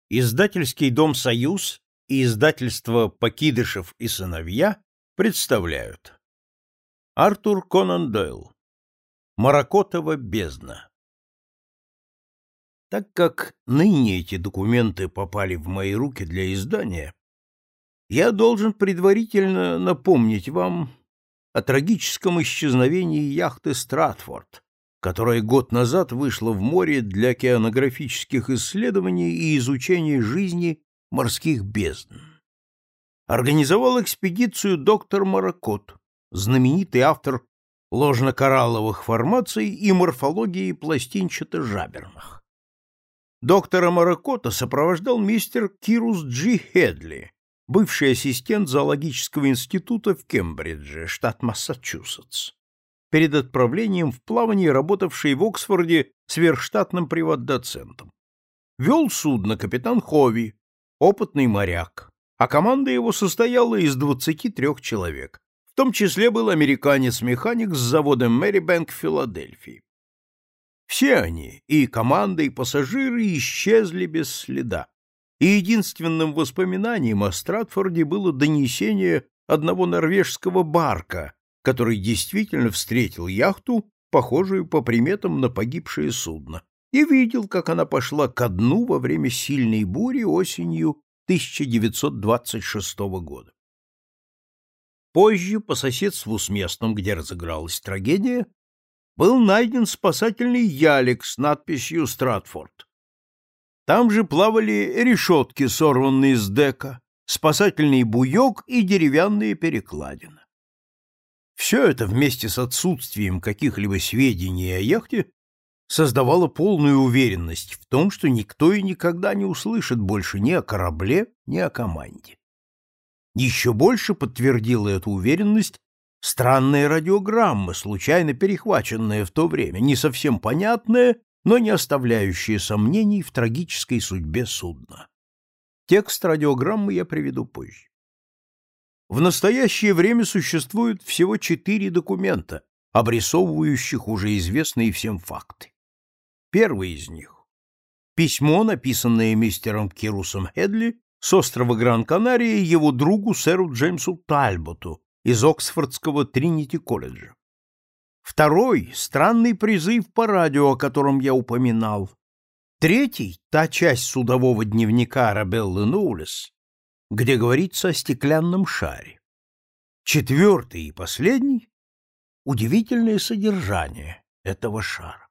Издательский дом «Союз» и издательство «Покидышев и сыновья» представляют. Артур Конан Дойл. Маракотова бездна. Так как ныне эти документы попали в мои руки для издания, я должен предварительно напомнить вам о трагическом исчезновении яхты «Стратфорд», которая год назад вышла в море для океанографических исследований и изучения жизни морских бездн. Организовал экспедицию доктор Маракот, знаменитый автор ложнокоралловых формаций и морфологии пластинчато-жаберных. Доктора Маракота сопровождал мистер Кирус Джи Хедли, бывший ассистент зоологического института в Кембридже, штат Массачусетс, перед отправлением в плавание работавший в Оксфорде сверхштатным приват-доцентом. Вел судно капитан Хови, опытный моряк, а команда его состояла из 23 человек. В том числе был американец-механик с завода Мэрибэнк в Филадельфии. Все они, и команда, и пассажиры, исчезли без следа. И единственным воспоминанием о Стратфорде было донесение одного норвежского барка, который действительно встретил яхту, похожую по приметам на погибшее судно, и видел, как она пошла ко дну во время сильной бури осенью 1926 года. Позже, по соседству с местом, где разыгралась трагедия, был найден спасательный ялик с надписью «Стратфорд». Там же плавали решетки, сорванные с дека, спасательный буек и деревянные перекладины. Все это вместе с отсутствием каких-либо сведений о яхте создавало полную уверенность в том, что никто и никогда не услышит больше ни о корабле, ни о команде. Еще больше подтвердила эту уверенность странная радиограмма, случайно перехваченная в то время, не совсем понятная, но не оставляющая сомнений в трагической судьбе судна. Текст радиограммы я приведу позже. В настоящее время существует всего 4 документа, обрисовывающих уже известные всем факты. Первый из них — письмо, написанное мистером Кирусом Хедли с острова Гран-Канария его другу сэру Джеймсу Тальботу из Оксфордского Тринити-колледжа. Второй — странный призыв по радио, о котором я упоминал. Третий — та часть судового дневника Арабеллы Ноулес, где говорится о стеклянном шаре. Четвертый и последний — удивительное содержание этого шара.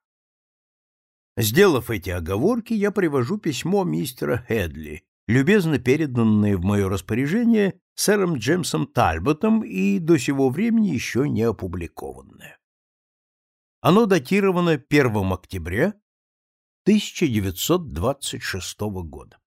Сделав эти оговорки, я привожу письмо мистера Хедли, любезно переданное в мое распоряжение сэром Джеймсом Тальботом и до сего времени еще не опубликованное. Оно датировано 1 октября 1926 года.